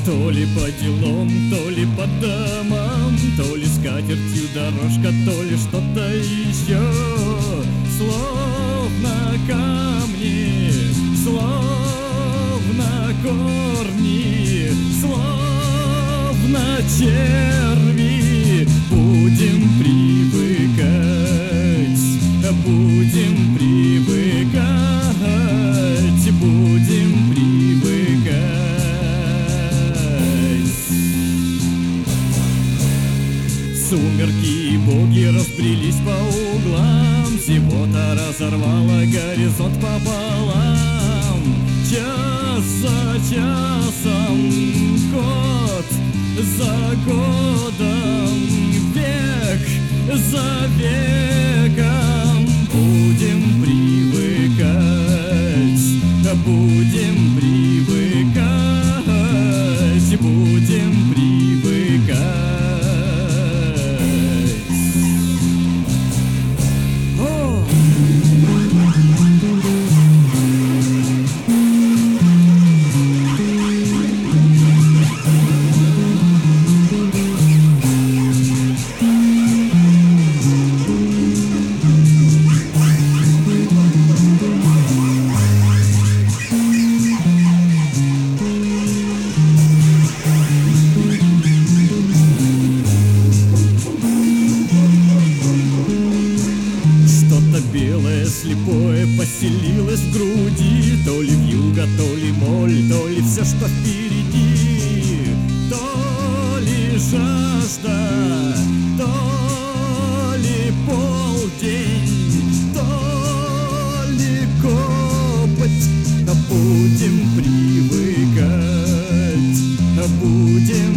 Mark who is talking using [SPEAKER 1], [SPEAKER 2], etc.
[SPEAKER 1] То ли по делам, то ли по домам, то ли скатертью дорожка, то ли что-то еще. Словно камни, словно корни, словно черви. Будем привыкать, будем привыкать, будем привыкать. Сумерки и боги разбрелись по углам, зевота разорвала горизонт пополам. Час за часом, год за годом, век за веком. Будем привыкать, будем привыкать, будем привыкать. О! Белое слепое поселилось в груди, то ли вьюга, то ли моль, то ли все, что впереди, то ли жажда, то ли полдень, то ли копоть. Будем привыкать, будем